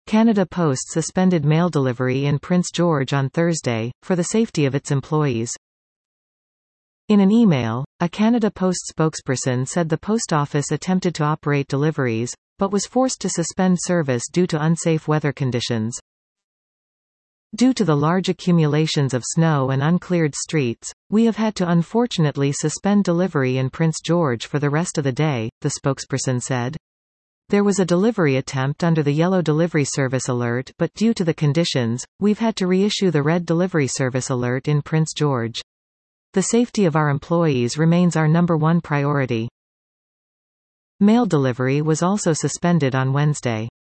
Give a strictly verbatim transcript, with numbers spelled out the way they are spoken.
Canada Post suspended mail delivery in Prince George on Thursday, for the safety of its employees. In an email, a Canada Post spokesperson said the post office attempted to operate deliveries, but was forced to suspend service due to unsafe weather conditions. Due to the large accumulations of snow and uncleared streets, we have had to unfortunately suspend delivery in Prince George for the rest of the day, the spokesperson said. There was a delivery attempt under the yellow delivery service alert, but due to the conditions, we've had to reissue the red delivery service alert in Prince George. The safety of our employees remains our number one priority. Mail delivery was also suspended on Wednesday.